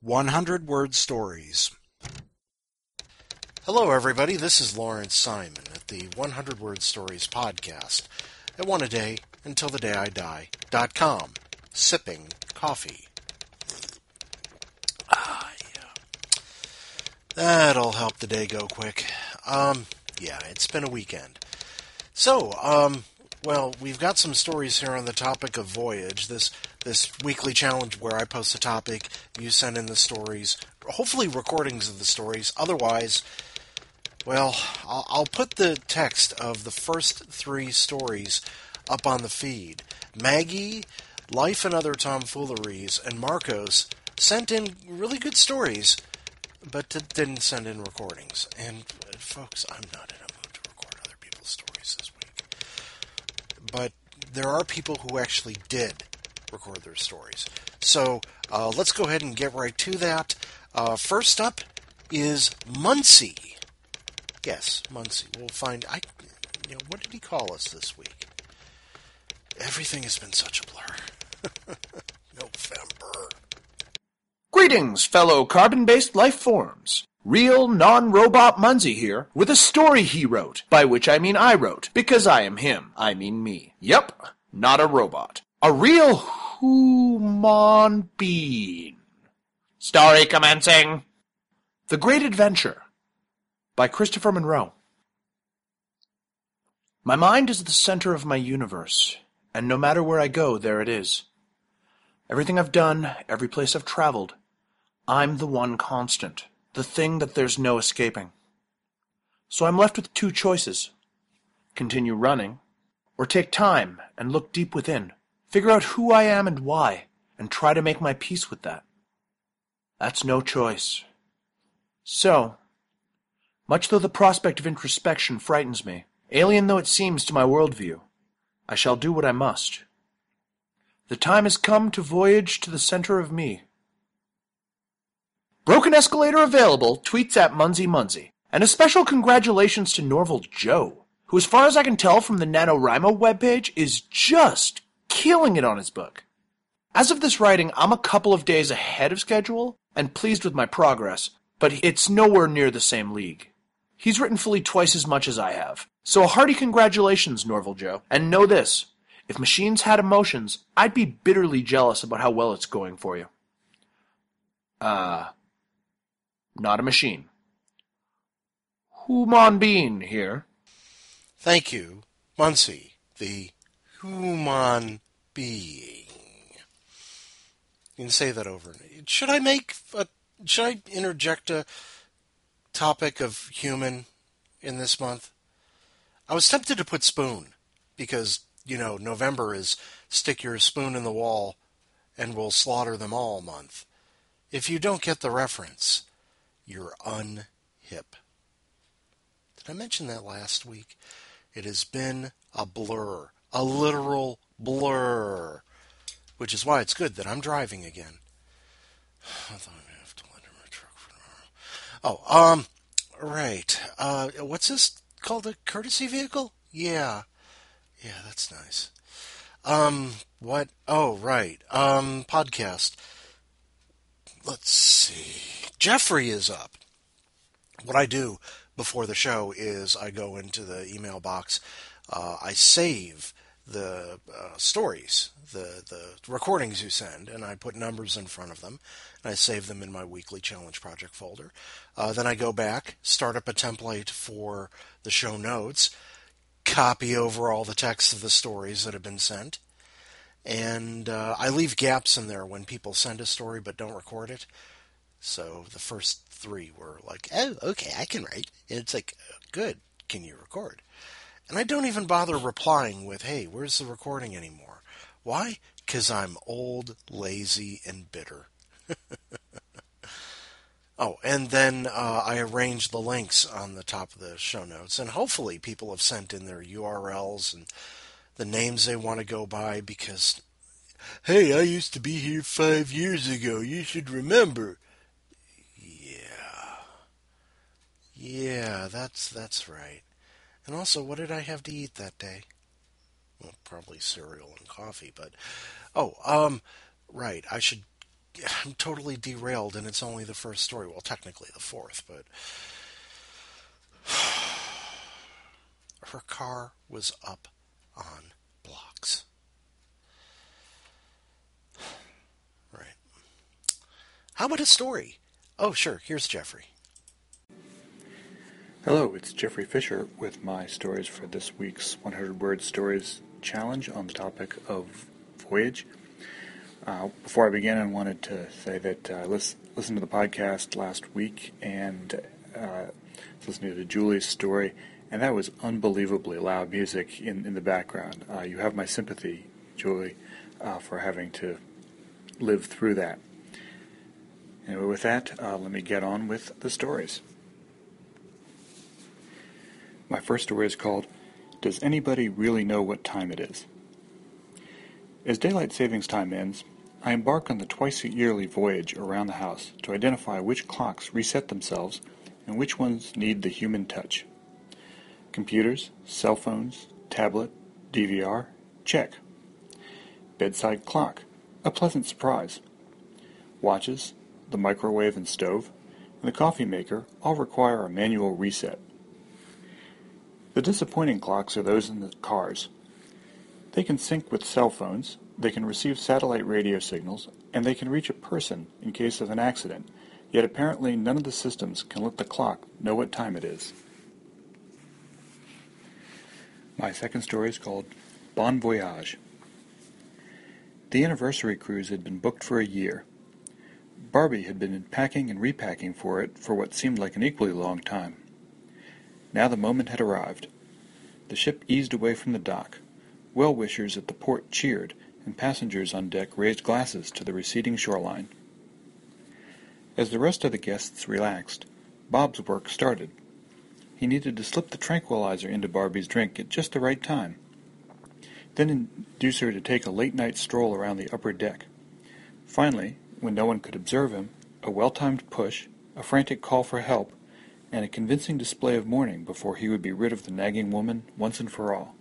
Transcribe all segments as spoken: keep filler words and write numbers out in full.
hundred Word Stories. Hello, everybody. This is Lawrence Simon at the one hundred Word Stories podcast at one a day until the day I die dot com. Sipping coffee. Ah, yeah. That'll help the day go quick. Um, yeah, it's been a weekend. So, um, well, we've got some stories here on the topic of Voyage, this this weekly challenge where I post a topic, you send in the stories, hopefully recordings of the stories. Otherwise, well, I'll, I'll put the text of the first three stories up on the feed. Maggie, Life and Other Tomfooleries, and Marcos sent in really good stories, but didn't send in recordings. And, uh, folks, I'm not in a mood to record other people's stories this week. But there are people who actually did record their stories. So uh, let's go ahead and get right to that. Uh, first up is Muncie. Yes, Muncie. We'll find. I. You know, what did he call us this week? Everything has been such a blur. November. Greetings, fellow carbon-based life forms. Real, non-robot Muncie here, with a story he wrote, by which I mean I wrote, because I am him, I mean me. Yep, not a robot. A real human being. Story commencing. The Great Adventure, by Christopher Monroe. My mind is the center of my universe, and no matter where I go, there it is. Everything I've done, every place I've traveled, I'm the one constant, the thing that there's no escaping. So I'm left with two choices. Continue running, or take time and look deep within, figure out who I am and why, and try to make my peace with that. That's no choice. So, much though the prospect of introspection frightens me, alien though it seems to my worldview, I shall do what I must. The time has come to voyage to the center of me. Broken Escalator available, tweets at Munzie Munzie. And a special congratulations to Norval Joe, who as far as I can tell from the NaNoWriMo webpage is just killing it on his book. As of this writing, I'm a couple of days ahead of schedule and pleased with my progress, but it's nowhere near the same league. He's written fully twice as much as I have. So a hearty congratulations, Norval Joe. And know this, if machines had emotions, I'd be bitterly jealous about how well it's going for you. Uh, not a machine. Human being here. Thank you, Muncie, the human being. You can say that over. Should I make a, should I interject a topic of human in this month? I was tempted to put spoon because, you know, November is stick your spoon in the wall and we'll slaughter them all month. If you don't get the reference, you're unhip. Did I mention that last week? It has been a blur, a literal blur, which is why it's good that I'm driving again. I thought I'd have to let him my truck for tomorrow. Oh, um, right. Uh, what's this called? A courtesy vehicle? Yeah. Yeah, that's nice. Um, what? Oh, right. Um, podcast. Let's see. Jeffrey is up. What I do before the show is I go into the email box. Uh, I save the uh, stories, the, the recordings you send, and I put numbers in front of them, and I save them in my weekly challenge project folder. Uh, then I go back, start up a template for the show notes, copy over all the text of the stories that have been sent, and uh, I leave gaps in there when people send a story but don't record it. So the first three were like, oh, okay, I can write. And it's like, good, can you record? And I don't even bother replying with, hey, where's the recording anymore? Why? Because I'm old, lazy, and bitter. Oh, and then uh, I arrange the links on the top of the show notes. And hopefully people have sent in their U R Ls and the names they want to go by because, hey, I used to be here five years ago. You should remember. Yeah. Yeah, that's that's right. And also, what did I have to eat that day? Well, probably cereal and coffee, but... Oh, um, right, I should I'm totally derailed, and it's only the first story. Well, technically the fourth, but her car was up on blocks. Right. How about a story? Oh, sure. Here's Jeffrey. Hello, it's Jeffrey Fisher with my stories for this week's one hundred Word Stories Challenge on the topic of voyage. Uh, before I begin, I wanted to say that I uh, lis- listened to the podcast last week and uh, listening to Julie's story, and that was unbelievably loud music in, in the background. Uh, you have my sympathy, Julie, uh, for having to live through that. Anyway, with that, uh, let me get on with the stories. My first story is called, Does Anybody Really Know What Time It Is? As daylight savings time ends, I embark on the twice-yearly voyage around the house to identify which clocks reset themselves and which ones need the human touch. Computers, cell phones, tablet, D V R, check. Bedside clock, a pleasant surprise. Watches, the microwave and stove, and the coffee maker all require a manual reset. The disappointing clocks are those in the cars. They can sync with cell phones, they can receive satellite radio signals, and they can reach a person in case of an accident, yet apparently none of the systems can let the clock know what time it is. My second story is called Bon Voyage. The anniversary cruise had been booked for a year. Barbie had been packing and repacking for it for what seemed like an equally long time. Now the moment had arrived. The ship eased away from the dock. Well-wishers at the port cheered, and passengers on deck raised glasses to the receding shoreline. As the rest of the guests relaxed, Bob's work started. He needed to slip the tranquilizer into Barbie's drink at just the right time, then induce her to take a late-night stroll around the upper deck. Finally, when no one could observe him, a well-timed push, a frantic call for help, and a convincing display of mourning before he would be rid of the nagging woman once and for all.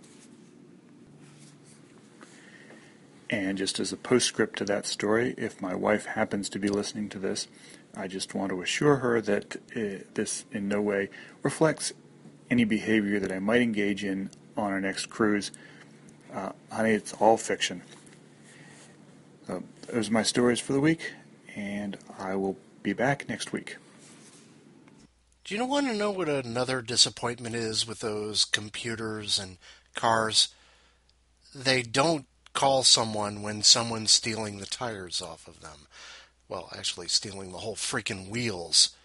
And just as a postscript to that story, if my wife happens to be listening to this, I just want to assure her that uh, this in no way reflects any behavior that I might engage in on our next cruise. Uh, honey, it's all fiction. So those are my stories for the week, and I will be back next week. Do you want to know what another disappointment is with those computers and cars? They don't call someone when someone's stealing the tires off of them. Well, actually stealing the whole freaking wheels.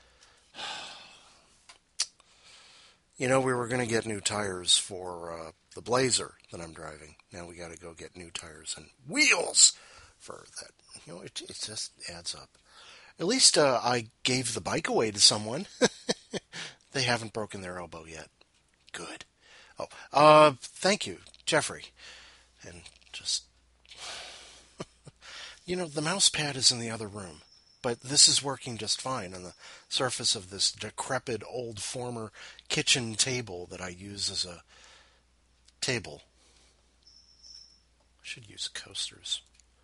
You know, we were going to get new tires for uh, the Blazer that I'm driving. Now we got to go get new tires and wheels for that. You know, it, it just adds up. At least uh, I gave the bike away to someone. They haven't broken their elbow yet. Good. Oh, uh, thank you, Jeffrey. And just, you know, the mouse pad is in the other room, but this is working just fine on the surface of this decrepit old former kitchen table that I use as a table. I should use coasters.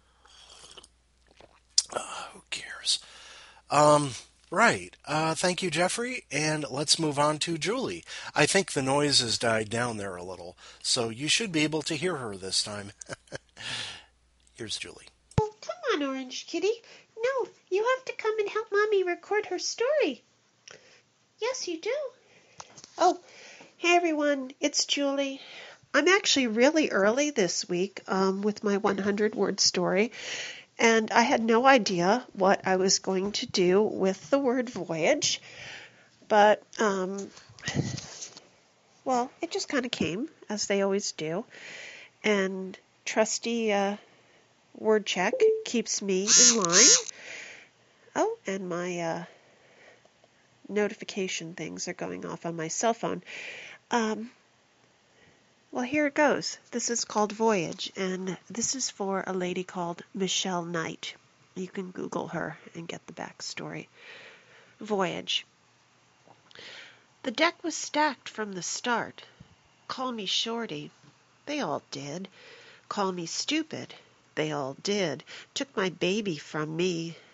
Uh, who cares? Um, right. Uh, thank you, Jeffrey. And let's move on to Julie. I think the noise has died down there a little, so you should be able to hear her this time. Here's Julie. Oh, come on, Orange Kitty. No, you have to come and help Mommy record her story. Yes, you do. Oh, hey, everyone. It's Julie. I'm actually really early this week um, with my one hundred word story. And I had no idea what I was going to do with the word voyage. But, um, well, it just kind of came, as they always do. And trusty uh, word check keeps me in line. Oh, and my uh, notification things are going off on my cell phone. Um, well, here it goes. This is called Voyage, and this is for a lady called Michelle Knight. You can Google her and get the backstory. Voyage. The deck was stacked from the start. Call me Shorty. They all did. Call me stupid. They all did. Took my baby from me.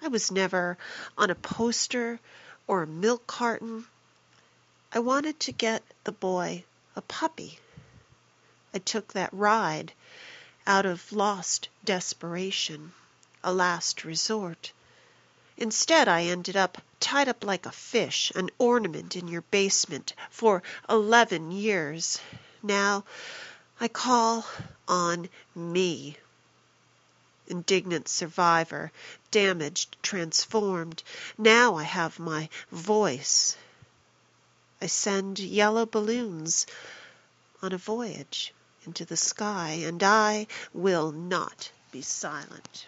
I was never on a poster or a milk carton. I wanted to get the boy a puppy. I took that ride out of lost desperation, a last resort. Instead, I ended up tied up like a fish, an ornament in your basement for eleven years. Now I call on me. Indignant survivor, damaged, transformed. Now I have my voice. I send yellow balloons on a voyage into the sky, and I will not be silent.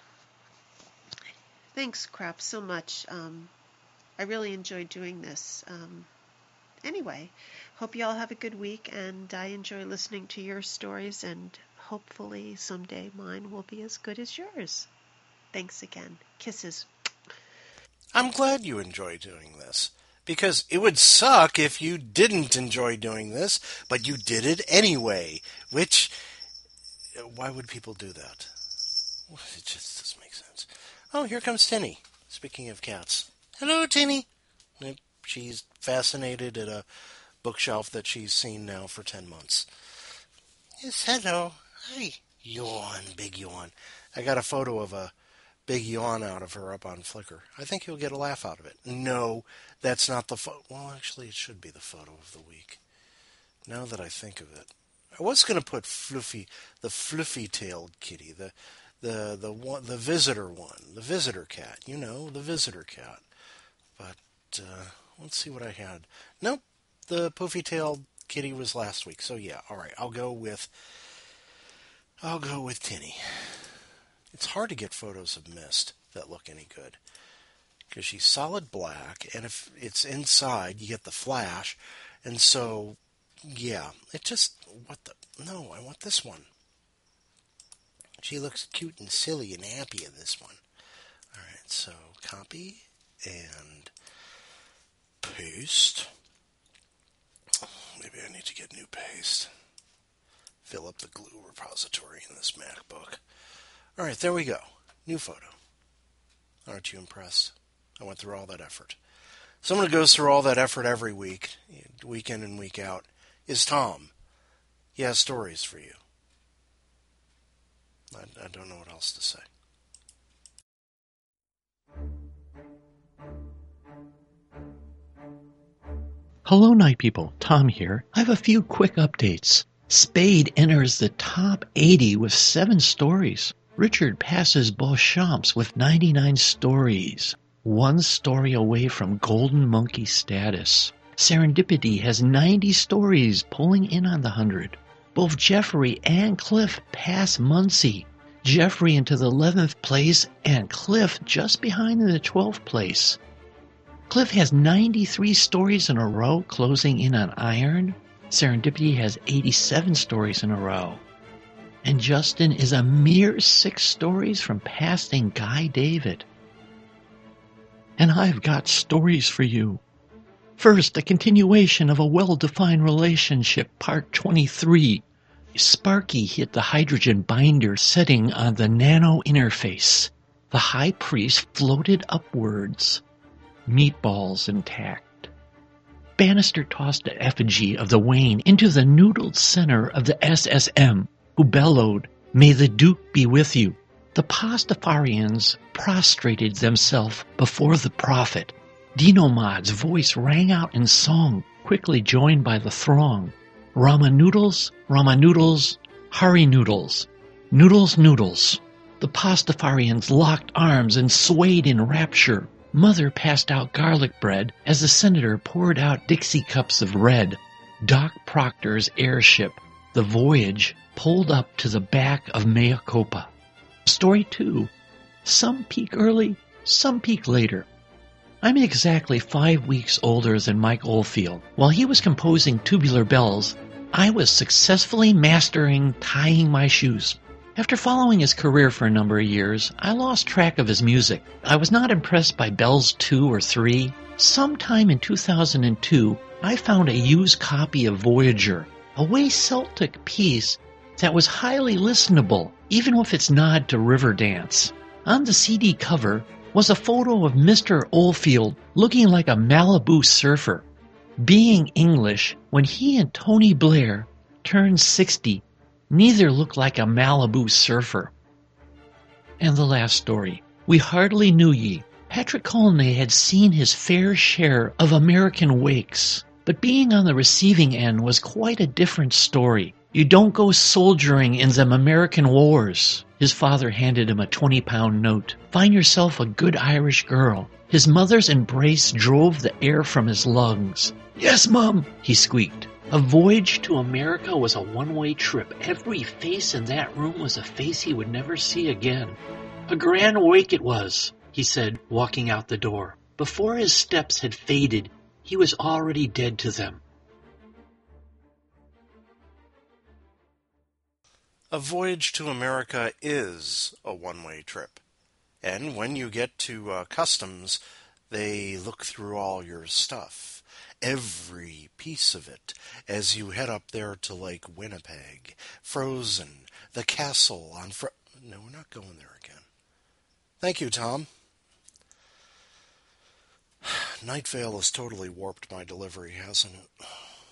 Thanks, Crap, so much. Um, I really enjoyed doing this. Um, anyway, hope you all have a good week, and I enjoy listening to your stories, and hopefully someday mine will be as good as yours. Thanks again. Kisses. I'm glad you enjoy doing this, because it would suck if you didn't enjoy doing this, but you did it anyway, which, why would people do that? It just doesn't make sense. Oh, here comes Tinny. Speaking of cats. Hello, Tinny. She's fascinated at a bookshelf that she's seen now for ten months. Yes, hello. Hi. Yawn, big yawn. I got a photo of a big yawn out of her up on Flickr. I think you'll get a laugh out of it. No, that's not the photo. Well, actually, it should be the photo of the week. Now that I think of it. I was going to put Fluffy, the fluffy-tailed kitty, the the the one, the visitor one, the visitor cat. You know, the visitor cat. But uh, let's see what I had. Nope, the poofy-tailed kitty was last week. So yeah, all right. I'll go with. I'll go with Tinny. It's hard to get photos of Mist that look any good, because she's solid black, and if it's inside, you get the flash, and so, yeah, it just, what the, no, I want this one. She looks cute and silly and happy in this one. All right, so copy and paste. Maybe I need to get new paste. Fill up the glue repository in this MacBook. All right, there we go. New photo. Aren't you impressed? I went through all that effort. Someone who goes through all that effort every week, week in and week out, is Tom. He has stories for you. I, I don't know what else to say. Hello, Night People. Tom here. I have a few quick updates. Spade enters the top eighty with seven stories. Richard passes Beauchamps with ninety-nine stories, one story away from Golden Monkey status. Serendipity has ninety stories, pulling in on the one hundred. Both Jeffrey and Cliff pass Muncie. Jeffrey into the eleventh place and Cliff just behind in the twelfth place. Cliff has ninety-three stories in a row, closing in on Iron. Serendipity has eighty-seven stories in a row. And Justin is a mere six stories from passing Guy David. And I've got stories for you. First, a continuation of a well-defined relationship, part twenty-three. Sparky hit the hydrogen binder setting on the nano interface. The high priest floated upwards, meatballs intact. Bannister tossed the effigy of the Wayne into the noodled center of the S S M, who bellowed, "May the Duke be with you." The Pastafarians prostrated themselves before the prophet. Dinomod's voice rang out in song, quickly joined by the throng. Rama noodles, Rama noodles, Hari noodles, noodles noodles. The Pastafarians locked arms and swayed in rapture. Mother passed out garlic bread as the senator poured out Dixie cups of red. Doc Proctor's airship, the Voyage, pulled up to the back of Mea Copa. Story two. Some peak early, some peak later. I'm exactly five weeks older than Mike Oldfield. While he was composing Tubular Bells, I was successfully mastering tying my shoes. After following his career for a number of years, I lost track of his music. I was not impressed by Bells two or three. Sometime in two thousand two, I found a used copy of Voyager, a way Celtic piece that was highly listenable, even with its nod to Riverdance. On the C D cover, was a photo of Mister Oldfield looking like a Malibu surfer. Being English, when he and Tony Blair turned sixty, neither looked like a Malibu surfer. And the last story. We hardly knew ye. Patrick Colney had seen his fair share of American wakes, but being on the receiving end was quite a different story. You don't go soldiering in them American wars. His father handed him a twenty-pound note. Find yourself a good Irish girl. His mother's embrace drove the air from his lungs. Yes, Mum, he squeaked. A voyage to America was a one-way trip. Every face in that room was a face he would never see again. A grand wake it was, he said, walking out the door. Before his steps had faded, he was already dead to them. A voyage to America is a one-way trip. And when you get to uh, customs, they look through all your stuff. Every piece of it, as you head up there to Lake Winnipeg, Frozen, the castle on Fro... No, we're not going there again. Thank you, Tom. Night Vale has totally warped my delivery, hasn't it?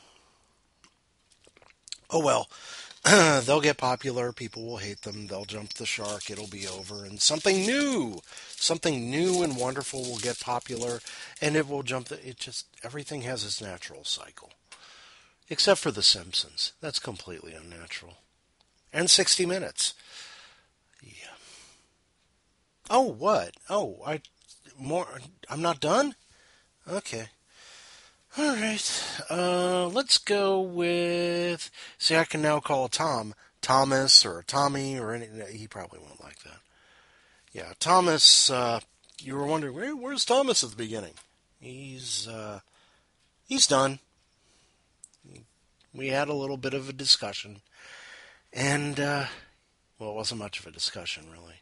Oh well. They'll get popular, people will hate them, they'll jump the shark, it'll be over, and something new, something new and wonderful will get popular, and it will jump, the, it just, everything has its natural cycle. Except for The Simpsons. That's completely unnatural. And sixty minutes. Yeah. Oh, what? Oh, I, more, I'm not done? Okay. All right, uh, let's go with, see, I can now call Tom Thomas or Tommy or any, he probably won't like that. Yeah, Thomas, uh, you were wondering, where, where's Thomas at the beginning? He's, uh, he's done. We had a little bit of a discussion, and, uh, well, it wasn't much of a discussion, really.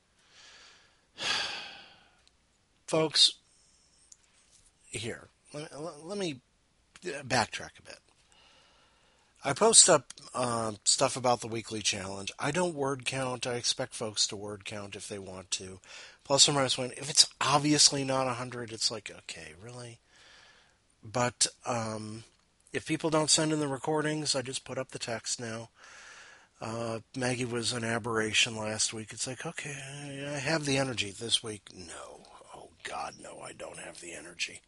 Folks, here. Let, let me backtrack a bit. I post up uh, stuff about the weekly challenge. I don't word count. I expect folks to word count if they want to. Plus or minus one. If it's obviously not one hundred, it's like, okay, really? But um, if people don't send in the recordings, I just put up the text now. Uh, Maggie was an aberration last week. It's like, okay, I have the energy this week. No. Oh, God, no, I don't have the energy.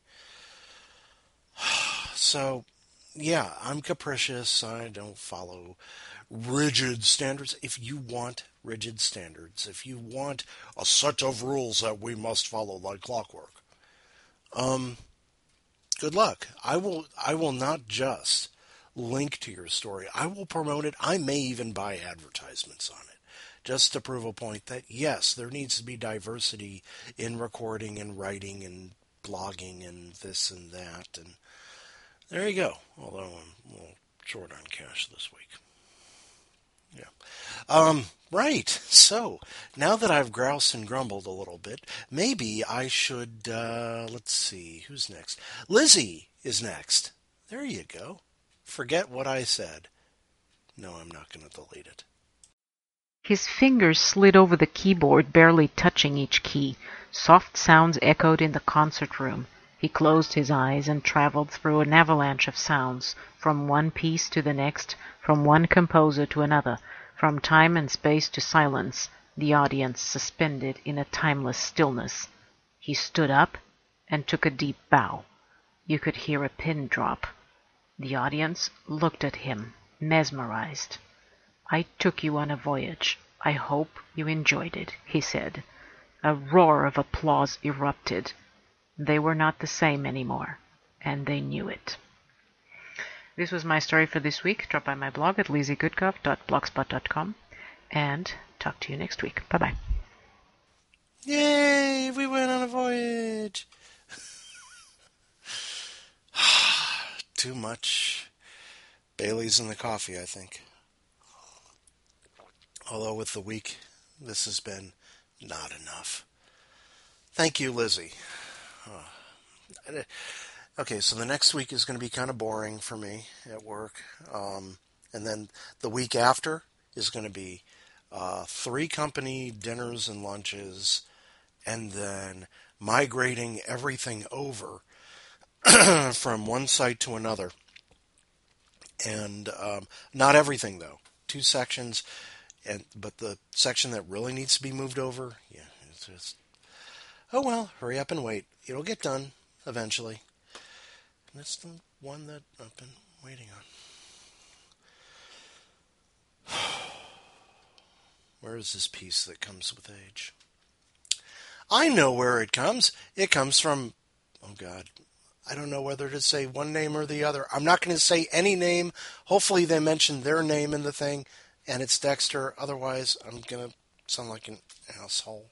So, yeah, I'm capricious. I don't follow rigid standards. If you want rigid standards, if you want a set of rules that we must follow like clockwork, um, good luck. I will. I will not just link to your story. I will promote it. I may even buy advertisements on it, just to prove a point that yes, there needs to be diversity in recording and writing and blogging and this and that and. There you go, although I'm a little short on cash this week. Yeah. Um, right, so, now that I've groused and grumbled a little bit, maybe I should, uh, let's see, who's next? Lizzie is next. There you go. Forget what I said. No, I'm not going to delete it. His fingers slid over the keyboard, barely touching each key. Soft sounds echoed in the concert room. He closed his eyes and traveled through an avalanche of sounds, from one piece to the next, from one composer to another, from time and space to silence, the audience suspended in a timeless stillness. He stood up and took a deep bow. You could hear a pin drop. The audience looked at him, mesmerized. "I took you on a voyage. I hope you enjoyed it," he said. A roar of applause erupted. They were not the same anymore, and they knew it. This was my story for this week. Drop by my blog at lizzie goodcoff dot blogspot dot com, and talk to you next week. Bye-bye. Yay, we went on a voyage. Too much Bailey's in the coffee, I think. Although with the week, this has been not enough. Thank you, Lizzie. Oh. Okay, so the next week is going to be kind of boring for me at work. Um, and then the week after is going to be uh, three company dinners and lunches, and then migrating everything over from one site to another. And um, not everything, though. Two sections, and but the section that really needs to be moved over, yeah, it's just, oh well, hurry up and wait. It'll get done eventually. And that's the one that I've been waiting on. Where is this piece that comes with age? I know where it comes. It comes from, oh God, I don't know whether to say one name or the other. I'm not going to say any name. Hopefully they mention their name in the thing, and it's Dexter. Otherwise, I'm going to sound like an asshole.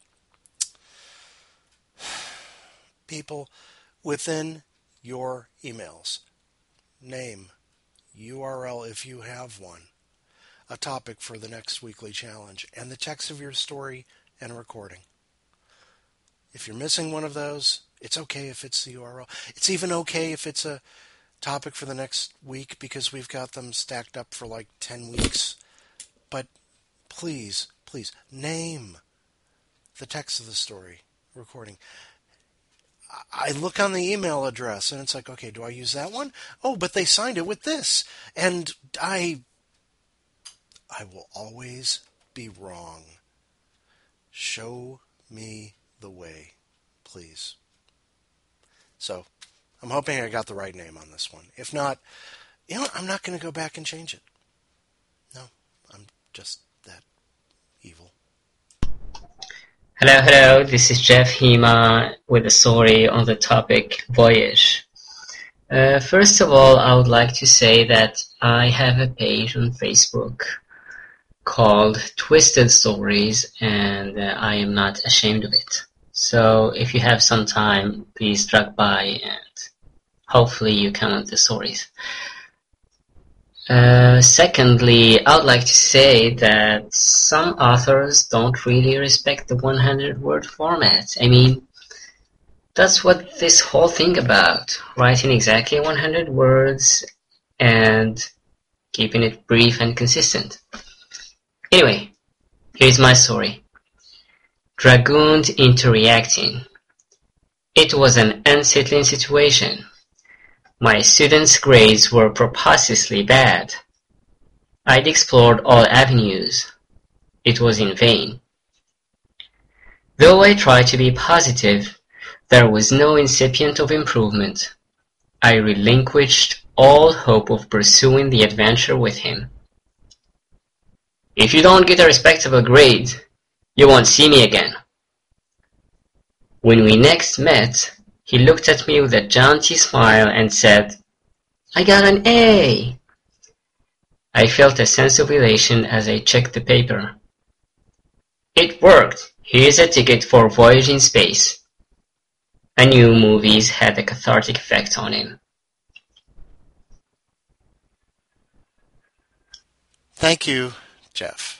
People, within your emails, name, U R L if you have one, a topic for the next weekly challenge, and the text of your story and a recording. If you're missing one of those, it's okay if it's the U R L. It's even okay if it's a topic for the next week because we've got them stacked up for like ten weeks. But please, please, name the text of the story, recording. I look on the email address and it's like, okay, do I use that one? Oh, but they signed it with this. And I, I will always be wrong. Show me the way, please. So, I'm hoping I got the right name on this one. If not, you know what? I'm not going to go back and change it. No, I'm just that evil. Hello, hello, this is Jeff Hema with a story on the topic Voyage. Uh, first of all, I would like to say that I have a page on Facebook called Twisted Stories, and uh, I am not ashamed of it. So if you have some time, please drop by and hopefully you comment the stories. Uh, secondly, I would like to say that some authors don't really respect the one hundred word format. I mean, that's what this whole thing about, writing exactly one hundred words and keeping it brief and consistent. Anyway, here's my story. Dragooned into reacting. It was an unsettling situation. My students' grades were preposterously bad. I'd explored all avenues. It was in vain. Though I tried to be positive, there was no incipient of improvement. I relinquished all hope of pursuing the adventure with him. If you don't get a respectable grade, you won't see me again. When we next met, he looked at me with a jaunty smile and said, "I got an A." I felt a sense of elation as I checked the paper. It worked. Here's a ticket for Voyage in Space. I knew movies had a cathartic effect on him. Thank you, Jeff.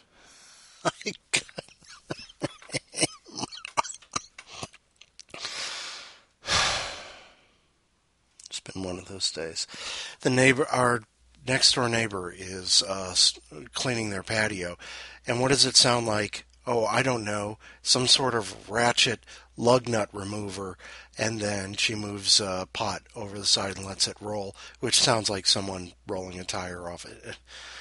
It's been one of those days. The neighbor, our next door neighbor, is uh, cleaning their patio, and what does it sound like? Oh, I don't know, some sort of ratchet lug nut remover, and then she moves a pot over the side and lets it roll, which sounds like someone rolling a tire off it.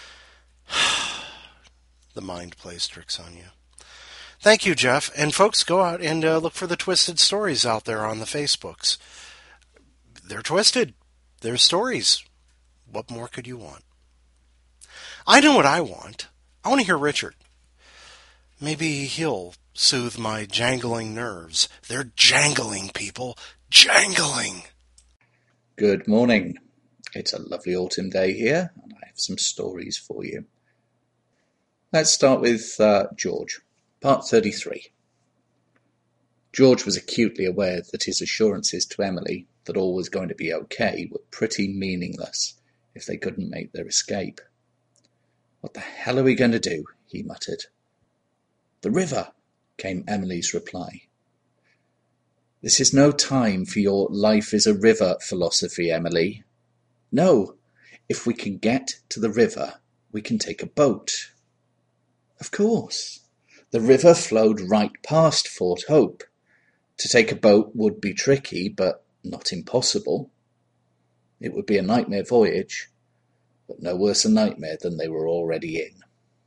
The mind plays tricks on you. Thank you, Jeff. And folks, go out and uh, look for the Twisted Stories out there on the Facebooks. They're twisted. They're stories. What more could you want? I know what I want. I want to hear Richard. Maybe he'll soothe my jangling nerves. They're jangling, people. Jangling. Good morning. It's a lovely autumn day here, and I have some stories for you. Let's start with uh, George, part thirty-three. George was acutely aware that his assurances to Emily that all was going to be okay were pretty meaningless if they couldn't make their escape. "What the hell are we going to do?" he muttered. "The river," came Emily's reply. "This is no time for your life is a river philosophy, Emily. No, if we can get to the river, we can take a boat." "Of course. The river flowed right past Fort Hope. To take a boat would be tricky, but not impossible. It would be a nightmare voyage, but no worse a nightmare than they were already in.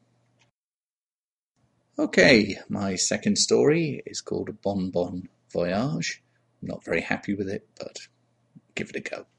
Okay, my second story is called Bon Bon Voyage. I'm not very happy with it, but give it a go.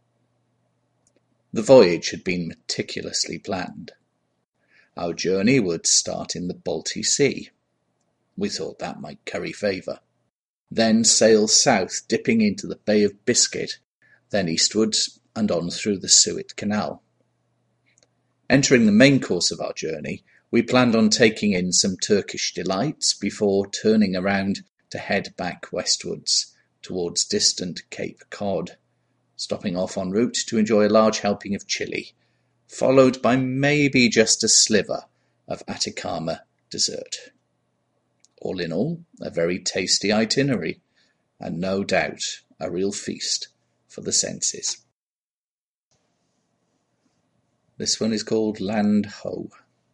The voyage had been meticulously planned. Our journey would start in the Baltic Sea. We thought that might curry favour. Then sail south, dipping into the Bay of Biscuit, then eastwards and on through the Suez Canal. Entering the main course of our journey, we planned on taking in some Turkish delights before turning around to head back westwards towards distant Cape Cod, stopping off en route to enjoy a large helping of chili, followed by maybe just a sliver of Atacama dessert. All in all, a very tasty itinerary, and no doubt a real feast for the senses. This one is called Land Ho.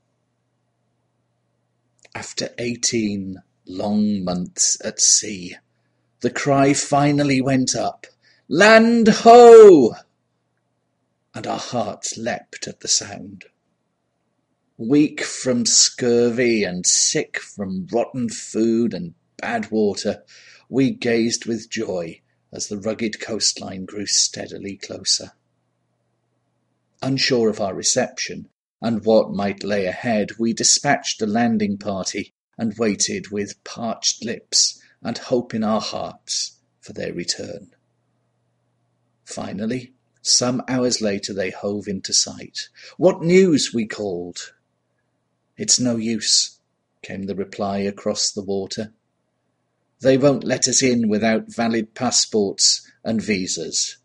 After eighteen long months at sea, the cry finally went up, "Land ho!" And our hearts leapt at the sound. Weak from scurvy and sick from rotten food and bad water, we gazed with joy as the rugged coastline grew steadily closer. Unsure of our reception and what might lay ahead, we dispatched a landing party and waited with parched lips and hope in our hearts for their return. Finally, some hours later they hove into sight. "What news?" we called. "It's no use," came the reply across the water. "They won't let us in without valid passports and visas."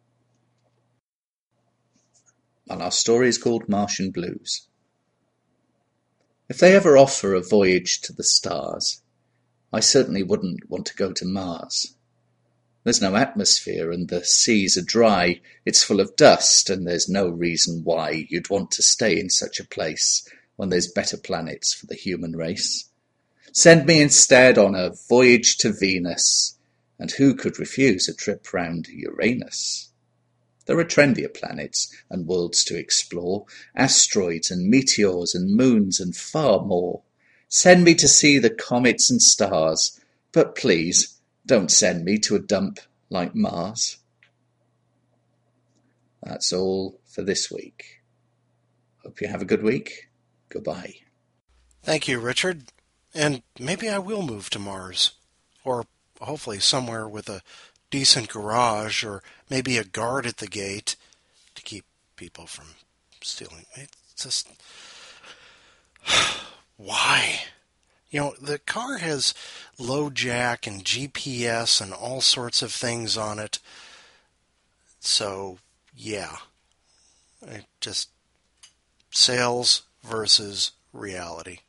And our story is called Martian Blues. If they ever offer a voyage to the stars, I certainly wouldn't want to go to Mars. There's no atmosphere and the seas are dry, it's full of dust, and there's no reason why you'd want to stay in such a place when there's better planets for the human race. Send me instead on a voyage to Venus, and who could refuse a trip round Uranus? There are trendier planets and worlds to explore, asteroids and meteors and moons and far more. Send me to see the comets and stars, but please don't send me to a dump like Mars. That's all for this week. Hope you have a good week. Goodbye. Thank you, Richard. And maybe I will move to Mars. Or hopefully somewhere with a decent garage, or maybe a guard at the gate to keep people from stealing. It's just... Why? You know, the car has low jack and G P S and all sorts of things on it. So, yeah. It just... Sales versus reality.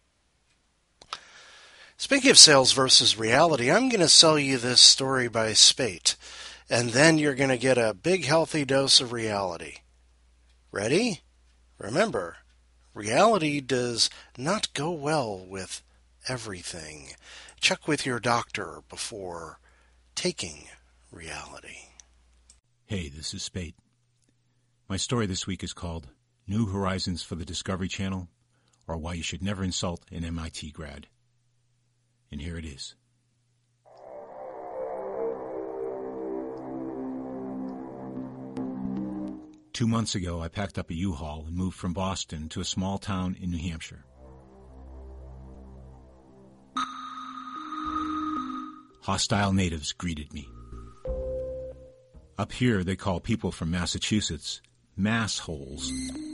Speaking of sales versus reality, I'm going to sell you this story by Spate, and then you're going to get a big healthy dose of reality. Ready? Remember, reality does not go well with everything. Check with your doctor before taking reality. Hey, this is Spate. My story this week is called New Horizons for the Discovery Channel, or Why You Should Never Insult an M I T grad. And here it is. Two months ago, I packed up a U-Haul and moved from Boston to a small town in New Hampshire. Hostile natives greeted me. Up here, they call people from Massachusetts massholes.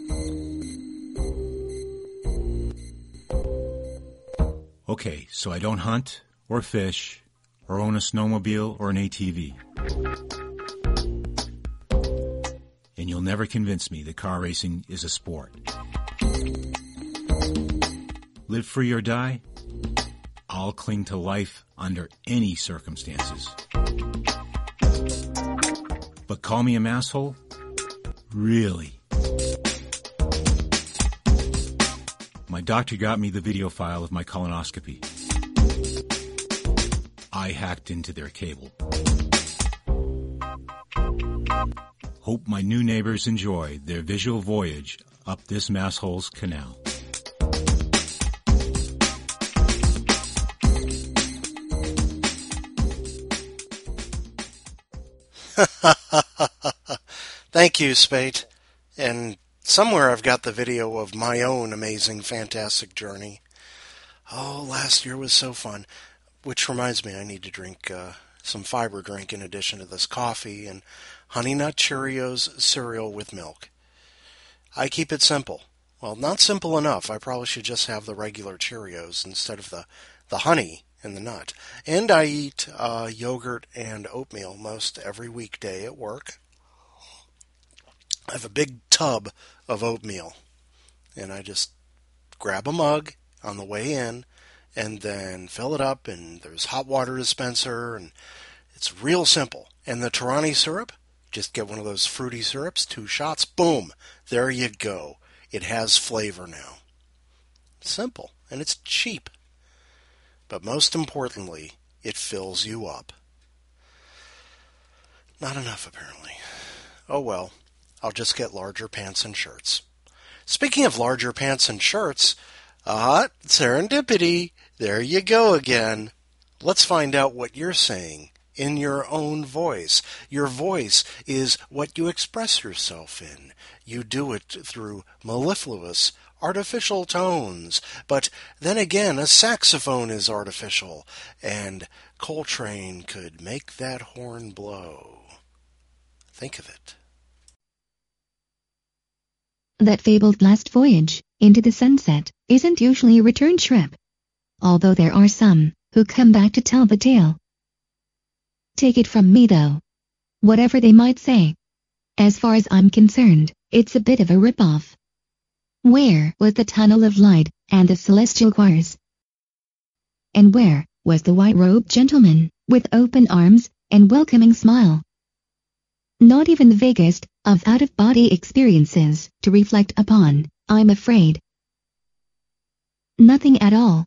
Okay, so I don't hunt, or fish, or own a snowmobile or an A T V. And you'll never convince me that car racing is a sport. Live free or die? I'll cling to life under any circumstances. But call me a masshole? Really? My doctor got me the video file of my colonoscopy. I hacked into their cable. Hope my new neighbors enjoy their visual voyage up this masshole's canal. Thank you, Spate. And somewhere I've got the video of my own amazing, fantastic journey. Oh, last year was so fun. Which reminds me, I need to drink uh, some fiber drink in addition to this coffee and Honey Nut Cheerios cereal with milk. I keep it simple. Well, not simple enough. I probably should just have the regular Cheerios instead of the, the honey and the nut. And I eat uh, yogurt and oatmeal most every weekday at work. I have a big tub of oatmeal, and I just grab a mug on the way in and then fill it up, and there's hot water dispenser, and it's real simple. And the Torani syrup, just get one of those fruity syrups, two shots, boom, there you go. It has flavor now. Simple, and it's cheap. But most importantly, it fills you up. Not enough, apparently. Oh well. I'll just get larger pants and shirts. Speaking of larger pants and shirts, ah, serendipity, there you go again. Let's find out what you're saying in your own voice. Your voice is what you express yourself in. You do it through mellifluous, artificial tones. But then again, a saxophone is artificial, and Coltrane could make that horn blow. Think of it. That fabled last voyage into the sunset isn't usually a return trip, although there are some who come back to tell the tale. Take it from me though, whatever they might say, as far as I'm concerned, it's a bit of a rip-off. Where was the tunnel of light and the celestial choirs? And where was the white-robed gentleman with open arms and welcoming smile? Not even the vaguest of out-of-body experiences to reflect upon, I'm afraid. Nothing at all.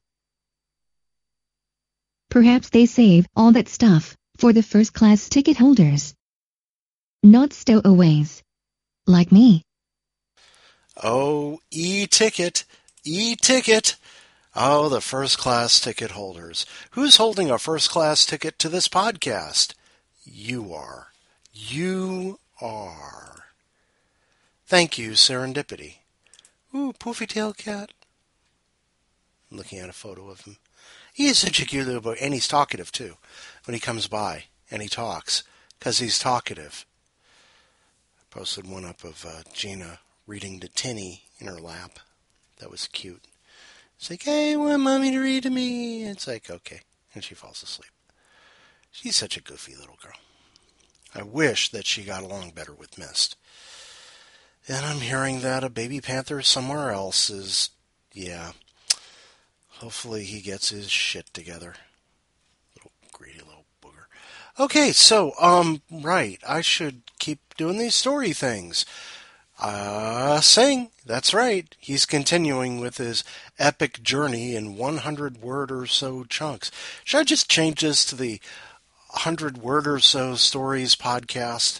Perhaps they save all that stuff for the first-class ticket holders. Not stowaways. Like me. Oh, e-ticket, e-ticket. Oh, the first-class ticket holders. Who's holding a first-class ticket to this podcast? You are. You are. Thank you, Serendipity. Ooh, poofy tail cat. I'm looking at a photo of him. He is such a cute little boy, and he's talkative, too, when he comes by, and he talks, because he's talkative. I posted one up of uh, Gina reading to Tinny in her lap. That was cute. It's like, hey, I want Mommy to read to me. It's like, okay. And she falls asleep. She's such a goofy little girl. I wish that she got along better with Mist. And I'm hearing that a baby panther somewhere else is, yeah. Hopefully he gets his shit together. Little greedy little booger. Okay, so, um, right. I should keep doing these story things. Uh, sing. That's right. He's continuing with his epic journey in one hundred word or so chunks. Should I just change this to the one hundred word or so stories podcast?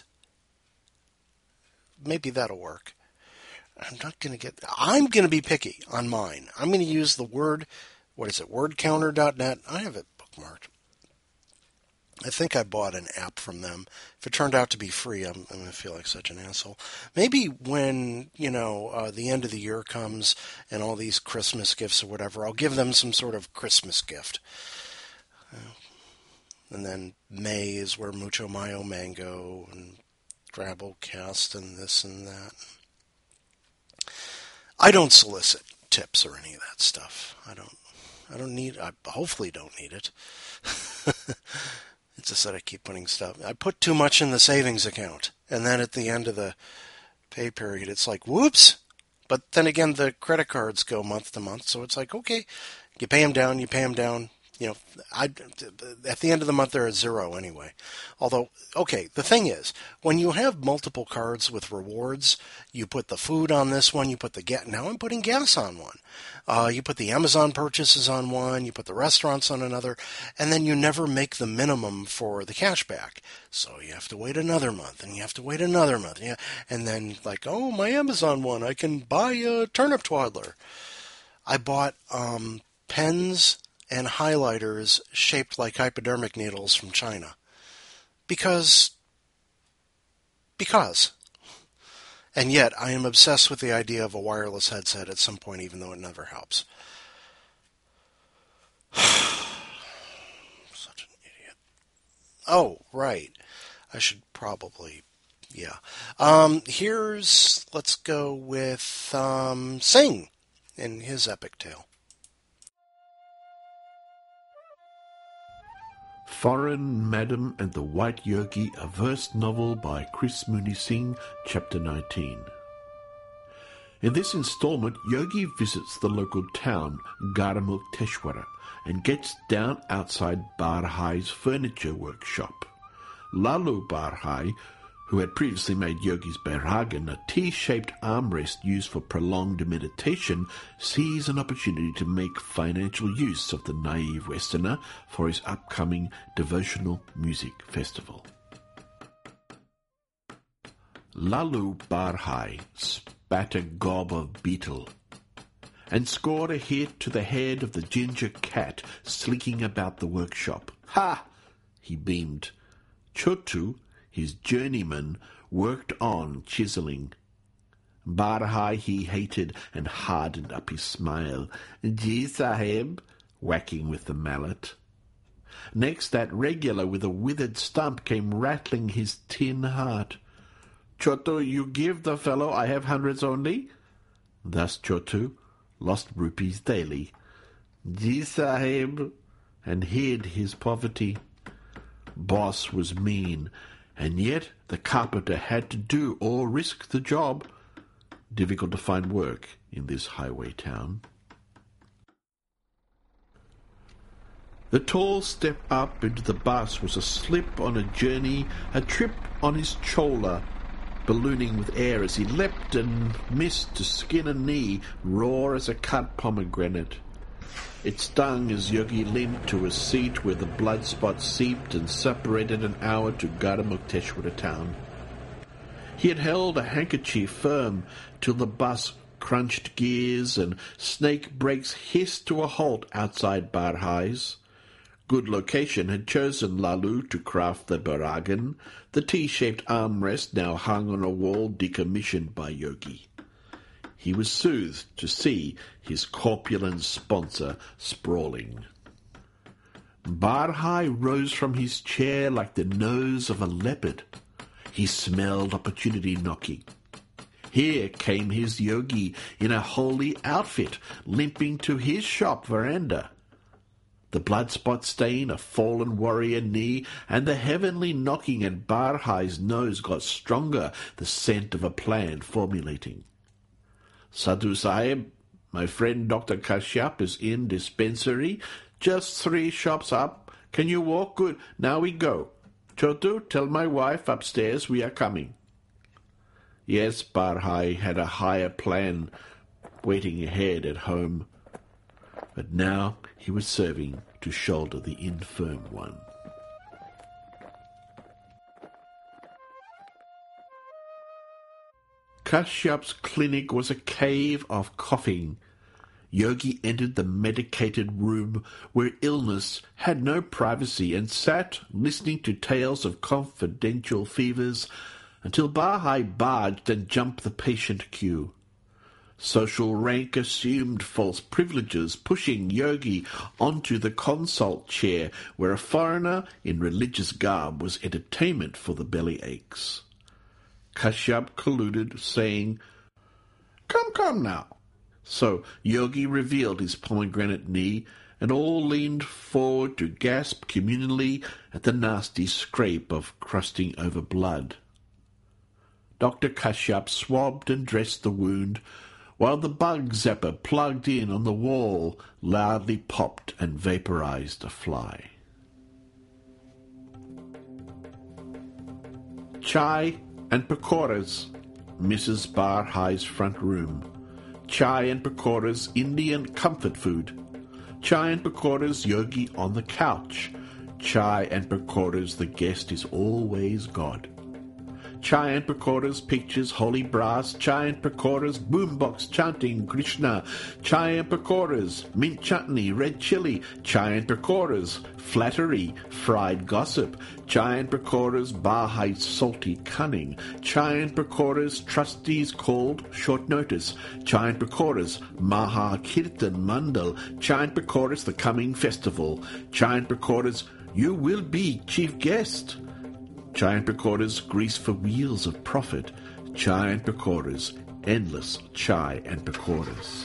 Maybe that'll work. I'm not going to get... I'm going to be picky on mine. I'm going to use the word... What is it? word counter dot net. I have it bookmarked. I think I bought an app from them. If it turned out to be free, I'm, I'm going to feel like such an asshole. Maybe when, you know, uh, the end of the year comes and all these Christmas gifts or whatever, I'll give them some sort of Christmas gift. Uh, and then May is where Mucho Mayo Mango and Drabblecast and this and that. I don't solicit tips or any of that stuff. I don't. I don't need. I hopefully don't need it. It's just that I keep putting stuff. I put too much in the savings account, and then at the end of the pay period, it's like, whoops. But then again, the credit cards go month to month, so it's like, okay, you pay them down, you pay them down. You know, I, at the end of the month, they're at zero anyway. Although, okay, the thing is, when you have multiple cards with rewards, you put the food on this one, you put the gas. Now I'm putting gas on one. Uh, you put the Amazon purchases on one, you put the restaurants on another, and then you never make the minimum for the cash back. So you have to wait another month, and you have to wait another month. Yeah, and then, like, oh, my Amazon one, I can buy a turnip twaddler. I bought um, pens and highlighters shaped like hypodermic needles from China. Because, because. And yet, I am obsessed with the idea of a wireless headset at some point, even though it never helps. Such an idiot. Oh, right. I should probably, yeah. Um, here's, let's go with um, Sing in his epic tale. Foreign Madam and the White Yogi, a verse novel by Chris Mooney Singh, Chapter nineteen. In this installment, Yogi visits the local town, Garamukteshwara, and gets down outside Barhai's furniture workshop. Lalu Barhai, who had previously made Yogi's Bairagan a T-shaped armrest used for prolonged meditation, sees an opportunity to make financial use of the naive Westerner for his upcoming devotional music festival. Lalu Barhai spat a gob of beetle and scored a hit to the head of the ginger cat slinking about the workshop. Ha! He beamed. Chotu, his journeyman, worked on, chiseling. Barhai he hated and hardened up his smile. Ji Sahib, whacking with the mallet. Next, that regular with a withered stump came rattling his tin heart. Chotu, you give the fellow, I have hundreds only. Thus Chotu lost rupees daily. Ji Sahib, and hid his poverty. Boss was mean, and yet the carpenter had to do or risk the job. Difficult to find work in this highway town. The tall step up into the bus was a slip on a journey, a trip on his chola, ballooning with air as he leapt and missed to skin a knee, raw as a cut pomegranate. It stung as Yogi limped to a seat where the blood spot seeped and separated an hour to Garamukteshwara town. He had held a handkerchief firm till the bus crunched gears and snake brakes hissed to a halt outside Barhai's. Good location had chosen Lalu to craft the Bairagan, the T-shaped armrest now hung on a wall decommissioned by Yogi. He was soothed to see his corpulent sponsor sprawling. Barhai rose from his chair like the nose of a leopard. He smelled opportunity knocking. Here came his Yogi in a holy outfit, limping to his shop veranda. The blood spot stain, a fallen warrior knee, and the heavenly knocking at Barhai's nose got stronger, the scent of a plan formulating. Sadhu Sahib, my friend Doctor Kashyap is in dispensary, just three shops up. Can you walk? Good. Now we go. Chotu, tell my wife upstairs we are coming. Yes, Barhai had a higher plan waiting ahead at home, but now he was serving to shoulder the infirm one. Kashyap's clinic was a cave of coughing. Yogi entered the medicated room where illness had no privacy and sat listening to tales of confidential fevers until Barhai barged and jumped the patient queue. Social rank assumed false privileges, pushing Yogi onto the consult chair where a foreigner in religious garb was entertainment for the belly aches. Kashyap colluded, saying, "Come, come now." So Yogi revealed his pomegranate knee, and all leaned forward to gasp communally at the nasty scrape of crusting over blood. Doctor Kashyap swabbed and dressed the wound, while the bug zapper plugged in on the wall loudly popped and vaporized a fly. Chai and pakoras, Missus Barhai's front room. Chai and pakoras, Indian comfort food. Chai and pakoras, yogi on the couch. Chai and pakoras, the guest is always God. Chai and pakoras, pictures, holy brass. Chai and pakoras, boombox chanting Krishna. Chai and pakoras, mint chutney, red chili. Chai and pakoras, flattery, fried gossip. Chai and pakoras, Bahai salty cunning. Chai and pakoras, trustees called short notice. Chai and pakoras, Maha Kirtan Mandal. Chai and pakoras, the coming festival. Chai and pakoras, you will be chief guest. Chai and pakoras, grease for wheels of profit. Chai and pakoras, endless chai and pakoras.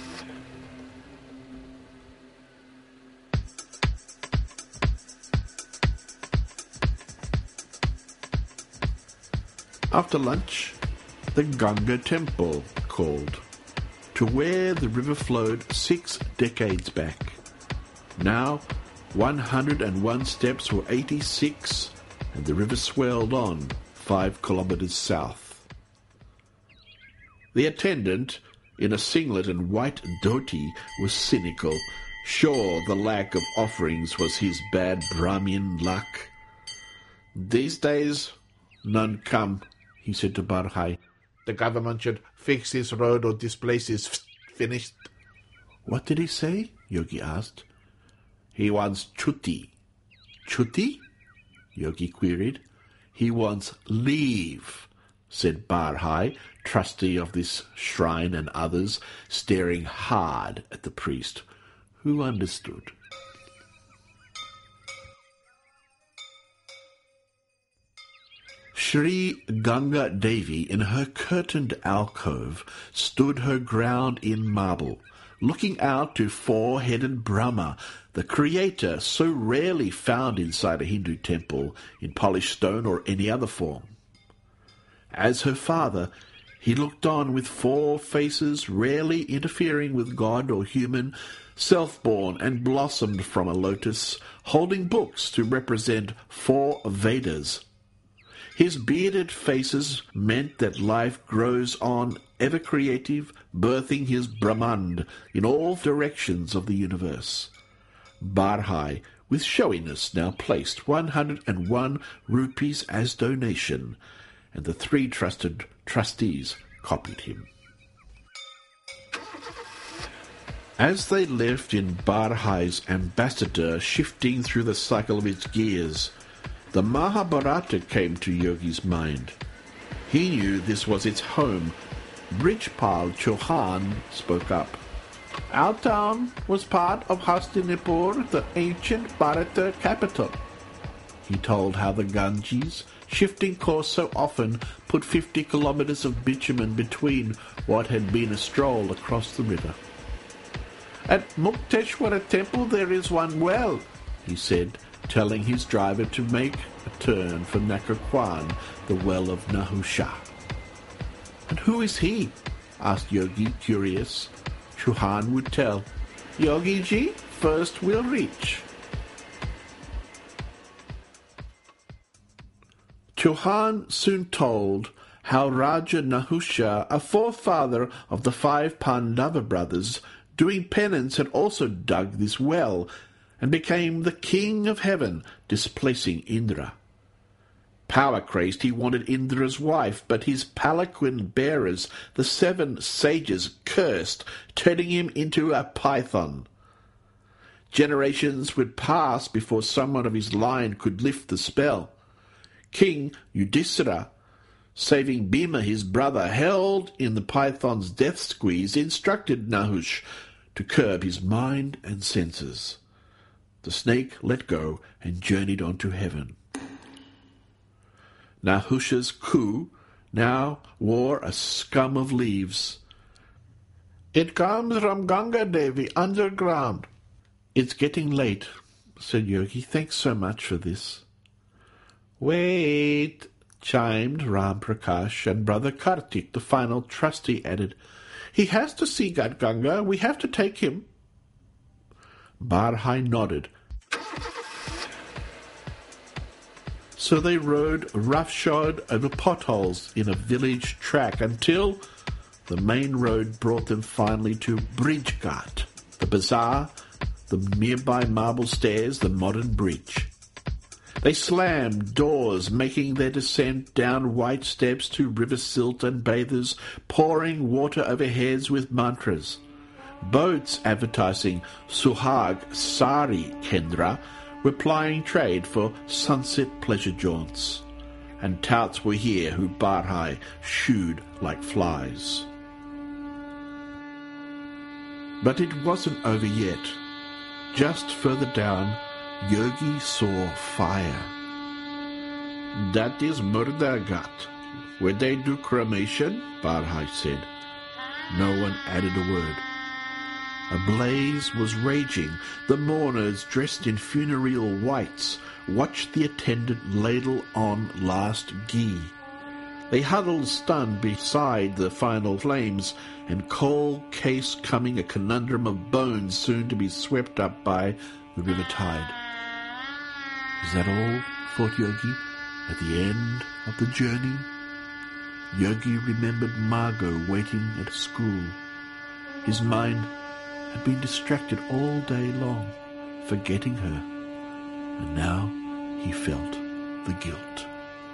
After lunch, the Ganga Temple called, to where the river flowed six decades back. Now, one hundred and one steps were eighty-six, and the river swelled on five kilometres south. The attendant, in a singlet and white dhoti, was cynical, sure the lack of offerings was his bad Brahmin luck. These days, none come, he said to Barhai. The government should fix this road or this place is finished. What did he say? Yogi asked. He wants chutti. Chutti? Yogi queried. He wants leave, said Barhai, trustee of this shrine and others, staring hard at the priest, who understood. Sri Ganga Devi, in her curtained alcove, stood her ground in marble, looking out to four-headed Brahma, the creator so rarely found inside a Hindu temple, in polished stone or any other form. As her father, he looked on with four faces, rarely interfering with God or human, self-born and blossomed from a lotus, holding books to represent four Vedas. His bearded faces meant that life grows on, ever creative, birthing his Brahmand in all directions of the universe. Barhai, with showiness, now placed one hundred and one rupees as donation, and the three trusted trustees copied him. As they left in Barhai's ambassador, shifting through the cycle of its gears, the Mahabharata came to Yogi's mind. He knew this was its home. Brijpal Chauhan spoke up. Our town was part of Hastinapur, the ancient Bharata capital. He told how the Ganges, shifting course so often, put fifty kilometres of bitumen between what had been a stroll across the river. At Mukteshwara temple there is one well, he said, telling his driver to make a turn for Nakakwan, the well of Nahusha. And who is he? Asked Yogi, curious. Chauhan would tell. Yogi-ji, first we'll reach. Chauhan soon told how Raja Nahusha, a forefather of the five Pandava brothers, doing penance had also dug this well, and became the king of heaven, displacing Indra. Power-crazed, he wanted Indra's wife, but his palanquin bearers, the seven sages, cursed, turning him into a python. Generations would pass before someone of his line could lift the spell. King Yudhisthira, saving Bhima his brother, held in the python's death squeeze, instructed Nahush to curb his mind and senses. The snake let go and journeyed on to heaven. Nahusha's coup now wore a scum of leaves. It comes from Ganga Devi underground. It's getting late, said Yogi. Thanks so much for this. Wait, chimed Ram Prakash, and Brother Kartik, the final trustee, added, He has to see Ganga. We have to take him. Barhai nodded. So they rode roughshod over potholes in a village track until the main road brought them finally to Bridgeghat, the bazaar, the nearby marble stairs, the modern bridge. They slammed doors, making their descent down white steps to river silt and bathers pouring water over heads with mantras. Boats advertising Suhag Sari Kendra were plying trade for sunset pleasure jaunts, and touts were here who Barhai shooed like flies. But it wasn't over yet. Just further down, Yogi saw fire. That is Murdaghat, where they do cremation, Barhai said. No one added a word. A blaze was raging. The mourners, dressed in funereal whites, watched the attendant ladle on last ghee. They huddled stunned beside the final flames, and coal case coming a conundrum of bones soon to be swept up by the river tide. Is that all? Thought Yogi, at the end of the journey. Yogi remembered Margot waiting at school. His mind had been distracted all day long, forgetting her, and now he felt the guilt.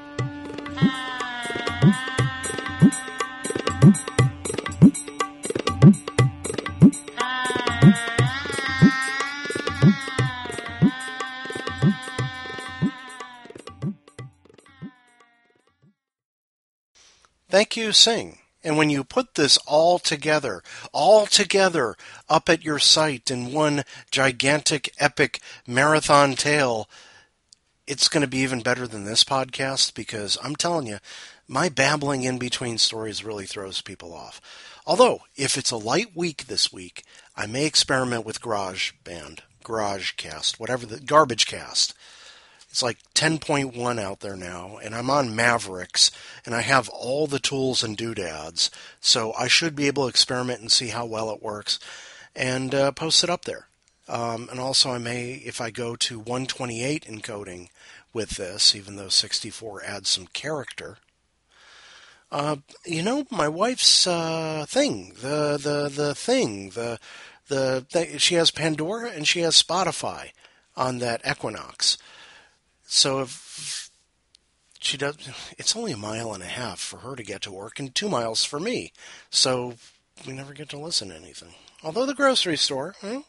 Thank you, Sing. And when you put this all together, all together up at your site in one gigantic, epic marathon tale, it's going to be even better than this podcast, because I'm telling you, my babbling in between stories really throws people off. Although, if it's a light week this week, I may experiment with GarageBand, GarageCast, whatever the garbage cast. It's like ten point one out there now, and I'm on Mavericks, and I have all the tools and doodads, so I should be able to experiment and see how well it works, and uh, post it up there. Um, and also I may, if I go to one twenty-eight encoding with this, even though sixty-four adds some character, uh, you know, my wife's uh, thing, the, the, the thing, the, the, the, she has Pandora and she has Spotify on that Equinox. So if she does, it's only a mile and a half for her to get to work and two miles for me. So we never get to listen to anything. Although the grocery store, hmm?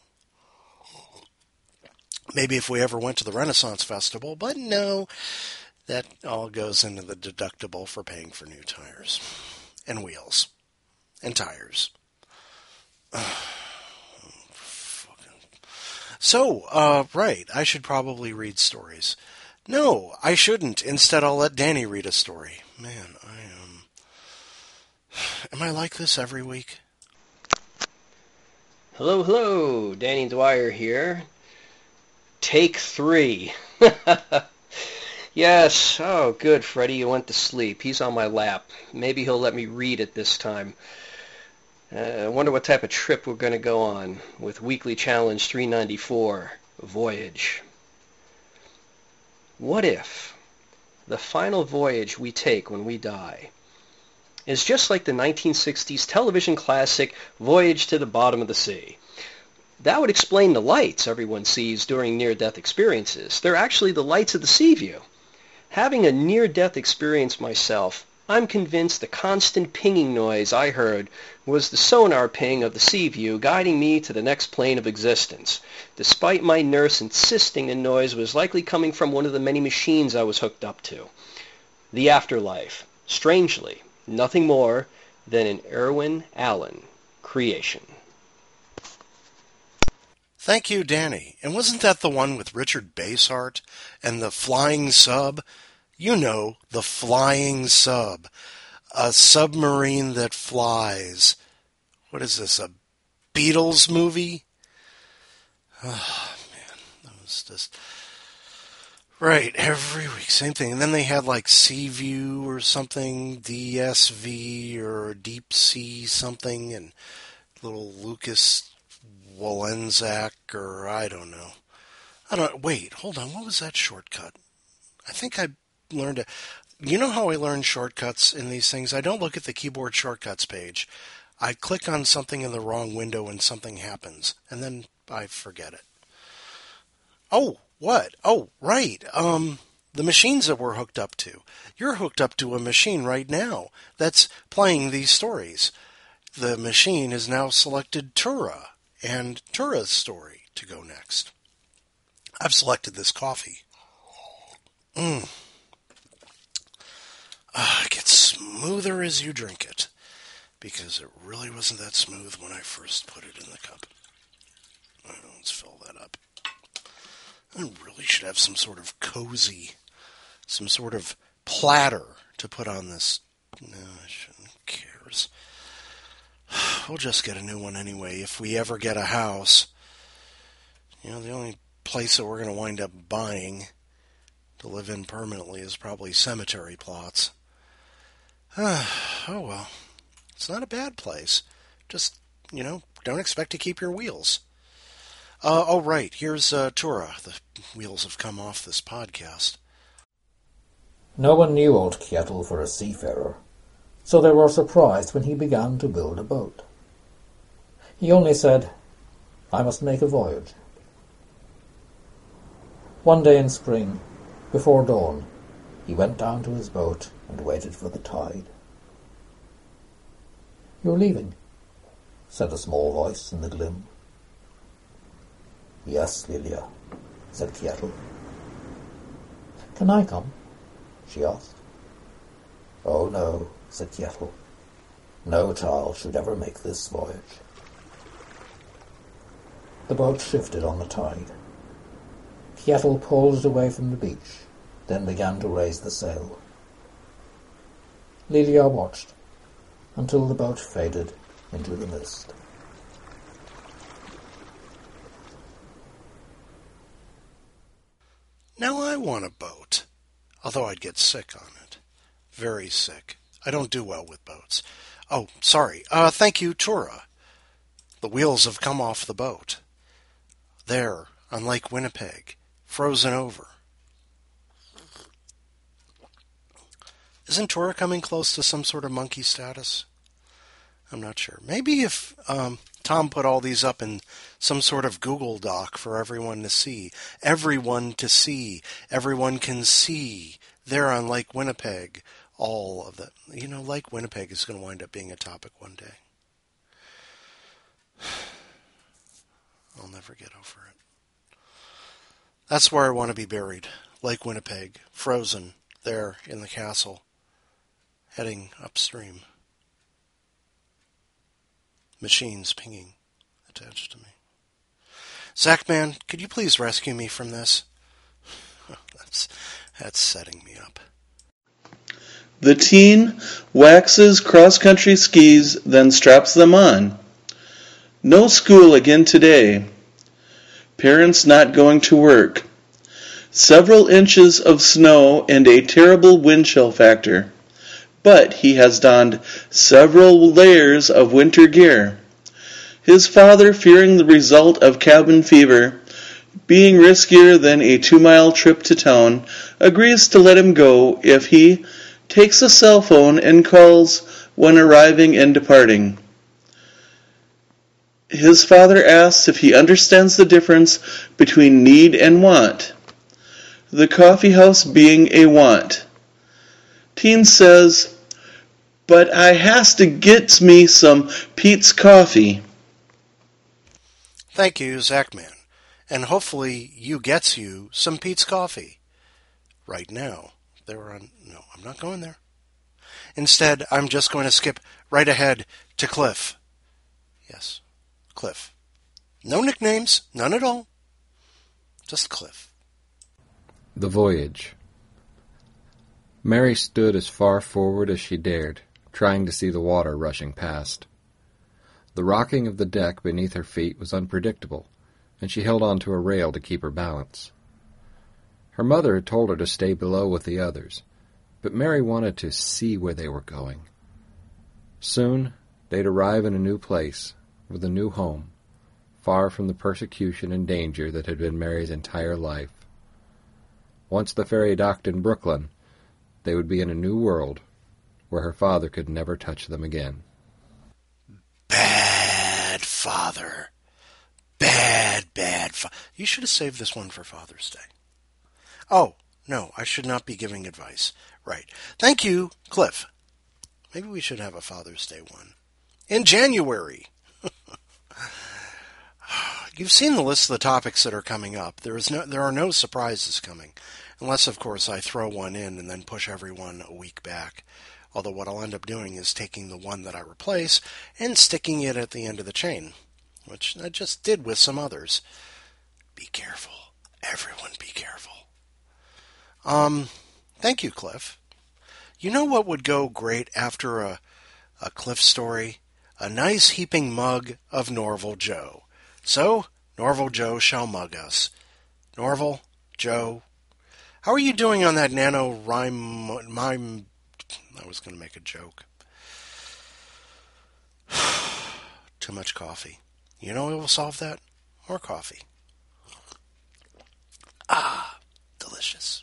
Maybe if we ever went to the Renaissance Festival, but no, that all goes into the deductible for paying for new tires and wheels and tires. So, uh, right, I should probably read stories. No, I shouldn't. Instead, I'll let Danny read a story. Man, I am... Am I like this every week? Hello, hello. Danny Dwyer here. Take three. Yes. Oh, good. Freddie, you went to sleep. He's on my lap. Maybe he'll let me read it this time. Uh, I wonder what type of trip we're going to go on with Weekly Challenge three ninety-four, Voyage. What if the final voyage we take when we die is just like the nineteen sixties television classic Voyage to the Bottom of the Sea? That would explain the lights everyone sees during near-death experiences. They're actually the lights of the sea view. Having a near-death experience myself, I'm convinced the constant pinging noise I heard was the sonar ping of the sea view guiding me to the next plane of existence, despite my nurse insisting the noise was likely coming from one of the many machines I was hooked up to. The afterlife. Strangely, nothing more than an Irwin Allen creation. Thank you, Danny. And wasn't that the one with Richard Basehart and the flying sub? You know, the flying sub. A submarine that flies. What is this, a Beatles movie? Oh, man, that was just Right, every week, same thing. And then they had like Seaview or something, D S V or Deep Sea something, and little Lucas Walenzak, or I don't know. I don't, wait, hold on, what was that shortcut? I think I learned it. You know how I learn shortcuts in these things? I don't look at the keyboard shortcuts page. I click on something in the wrong window and something happens, and then I forget it. Oh, what? Oh, right. Um, the machines that we're hooked up to. You're hooked up to a machine right now that's playing these stories. The machine has now selected Tura and Tura's story to go next. I've selected this coffee. Mmm. Uh, it gets smoother as you drink it, because it really wasn't that smooth when I first put it in the cup. All right, let's fill that up. I really should have some sort of cozy, some sort of platter to put on this. No, I shouldn't. Who cares? We'll just get a new one anyway if we ever get a house. You know, the only place that we're going to wind up buying to live in permanently is probably cemetery plots. Oh, well. It's not a bad place. Just, you know, don't expect to keep your wheels. Uh, oh, right. Here's uh, Tura. The wheels have come off this podcast. No one knew old Kjetil for a seafarer, so they were surprised when he began to build a boat. He only said, "I must make a voyage." One day in spring, before dawn, he went down to his boat and waited for the tide. "You're leaving?" said a small voice in the gloom. "Yes, Lilia," said Kjetil. "Can I come?" she asked. "Oh, no," said Kjetil. "No child should ever make this voyage." The boat shifted on the tide. Kjetil pulled it away from the beach, then began to raise the sail. Lilia watched until the boat faded into the mist. Now I want a boat, although I'd get sick on it. Very sick. I don't do well with boats. Oh, sorry. Uh, thank you, Tura. The wheels have come off the boat. There, on Lake Winnipeg, frozen over. Isn't Tura coming close to some sort of monkey status? I'm not sure. Maybe if um, Tom put all these up in some sort of Google Doc for everyone to see. Everyone to see. Everyone can see. There on Lake Winnipeg. All of that. You know, Lake Winnipeg is going to wind up being a topic one day. I'll never get over it. That's where I want to be buried. Lake Winnipeg. Frozen. There in the castle. Heading upstream. Machines pinging attached to me. Zachman, could you please rescue me from this? that's, that's setting me up. The teen waxes cross-country skis, then straps them on. No school again today. Parents not going to work. Several inches of snow and a terrible wind chill factor. But he has donned several layers of winter gear. His father, fearing the result of cabin fever, being riskier than a two-mile trip to town, agrees to let him go if he takes a cell phone and calls when arriving and departing. His father asks if he understands the difference between need and want, the coffee house being a want. Teen says, "But I has to get me some Peet's coffee." Thank you, Zachman. And hopefully you gets you some Peet's coffee. Right now. They're on. No, I'm not going there. Instead, I'm just going to skip right ahead to Cliff. Yes, Cliff. No nicknames, none at all. Just Cliff. The Voyage. Mary stood as far forward as she dared, trying to see the water rushing past. The rocking of the deck beneath her feet was unpredictable, and she held on to a rail to keep her balance. Her mother had told her to stay below with the others, but Mary wanted to see where they were going. Soon they'd arrive in a new place, with a new home, far from the persecution and danger that had been Mary's entire life. Once the ferry docked in Brooklyn, they would be in a new world, where her father could never touch them again. Bad father. Bad, bad father. You should have saved this one for Father's Day. Oh, no, I should not be giving advice. Right. Thank you, Cliff. Maybe we should have a Father's Day one. In January. You've seen the list of the topics that are coming up. There is no, there are no surprises coming. Unless, of course, I throw one in and then push everyone a week back. Although what I'll end up doing is taking the one that I replace and sticking it at the end of the chain, which I just did with some others. Be careful. Everyone be careful. Um, thank you, Cliff. You know what would go great after a, a Cliff story? A nice heaping mug of Norval Joe. So, Norval Joe shall mug us. Norval, Joe, how are you doing on that nano rhyme, mime? I was going to make a joke. Too much coffee. You know what will solve that? More coffee. Ah, delicious.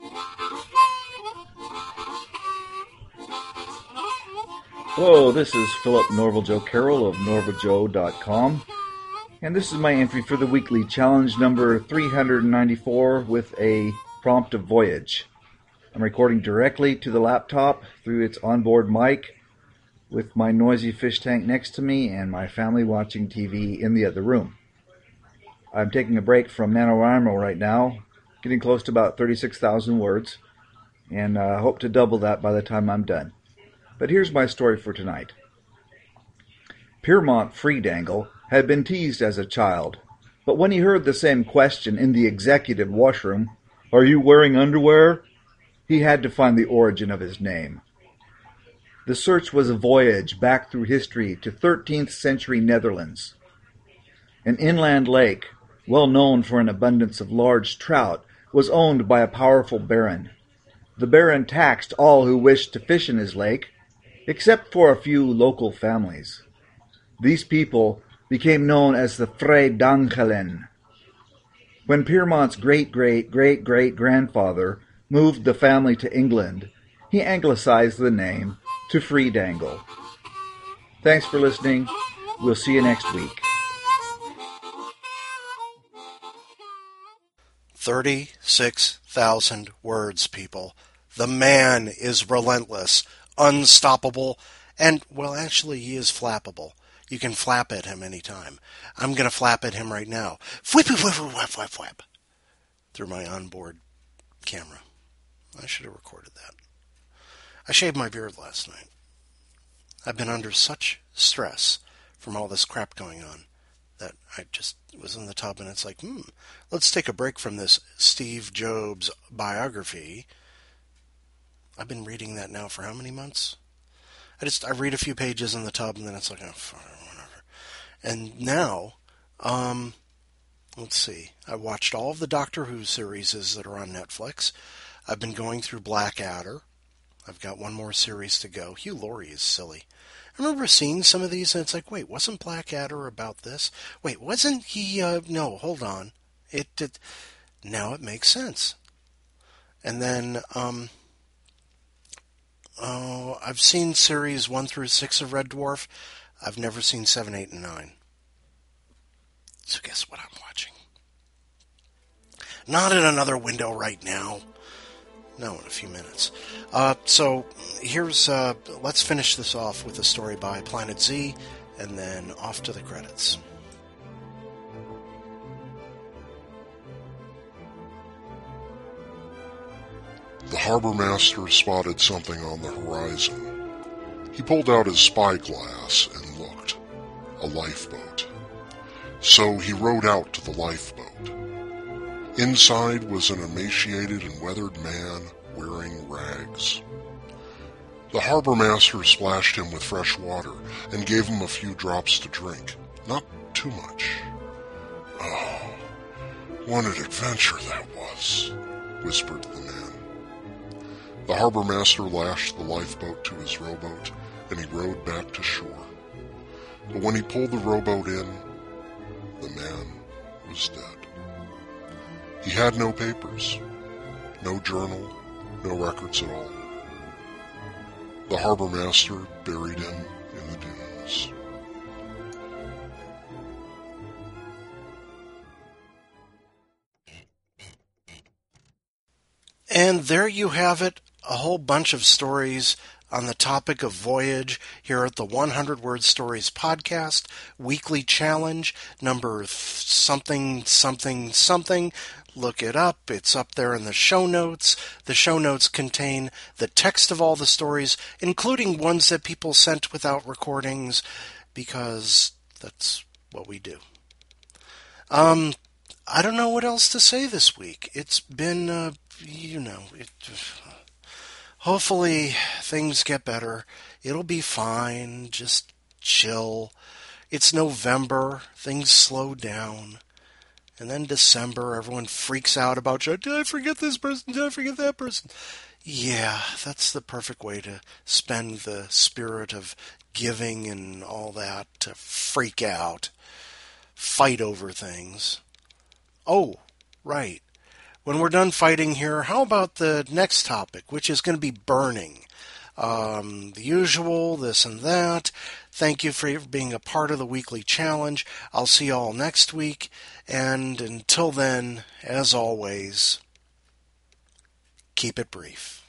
Hello, this is Philip Norval Joe Carroll of norval joe dot com, and this is my entry for the weekly challenge number three hundred ninety-four with a prompt of voyage. I'm recording directly to the laptop through its onboard mic with my noisy fish tank next to me and my family watching T V in the other room. I'm taking a break from NaNoWriMo right now, getting close to about thirty-six thousand words, and I uh, hope to double that by the time I'm done. But here's my story for tonight. Piermont Freedangle had been teased as a child, but when he heard the same question in the executive washroom, "Are you wearing underwear?" he had to find the origin of his name. The search was a voyage back through history to thirteenth century Netherlands. An inland lake, well known for an abundance of large trout, was owned by a powerful baron. The baron taxed all who wished to fish in his lake, except for a few local families. These people became known as the Freedangelen. When Piermont's great-great-great-great-grandfather moved the family to England, he anglicized the name to Freedangle. Thanks for listening. We'll see you next week. thirty-six thousand words, people. The man is relentless, unstoppable, and, well, actually, he is flappable. You can flap at him anytime. I'm going to flap at him right now. Whip, whip, whip, whip, whip, whip. Through my onboard camera. I should have recorded that. I shaved my beard last night. I've been under such stress from all this crap going on that I just was in the tub and it's like, hmm, let's take a break from this Steve Jobs biography. I've been reading that now for how many months? I just, I read a few pages in the tub and then it's like, oh, whatever. And now, um, let's see, I watched all of the Doctor Who series that are on Netflix. I've been going through Blackadder. I've got one more series to go. Hugh Laurie is silly. I remember seeing some of these and it's like, wait, wasn't Blackadder about this? Wait, wasn't he, uh, no, hold on. It did, now it makes sense. And then, um, oh, I've seen series one through six of Red Dwarf. I've never seen seven, eight, and nine. So guess what I'm watching? Not in another window right now. No, in a few minutes. Uh, so here's, uh, let's finish this off with a story by Planet Z, and then off to the credits. The harbor master spotted something on the horizon. He pulled out his spyglass and looked. A lifeboat. So he rowed out to the lifeboat. Inside was an emaciated and weathered man wearing rags. The harbor master splashed him with fresh water and gave him a few drops to drink. Not too much. Oh, what an adventure that was. whispered the man. The harbor master lashed the lifeboat to his rowboat, and he rowed back to shore. But when he pulled the rowboat in, the man was dead. He had no papers, no journal, no records at all. The harbor master buried him in the dunes. And there you have it, a whole bunch of stories on the topic of voyage here at the one hundred Word Stories podcast, weekly challenge, number th- something, something, something. Look it up. It's up there in the show notes. The show notes contain the text of all the stories, including ones that people sent without recordings, because that's what we do. Um, I don't know what else to say this week. It's been, uh, you know, it... Hopefully things get better. It'll be fine. Just chill. It's November. Things slow down. And then December, everyone freaks out about, did I forget this person? Did I forget that person? Yeah, that's the perfect way to spend the spirit of giving and all that, to freak out, fight over things. Oh, right. When we're done fighting here, how about the next topic, which is going to be burning? Um, the usual, this and that. Thank you for being a part of the weekly challenge. I'll see you all next week. And until then, as always, keep it brief.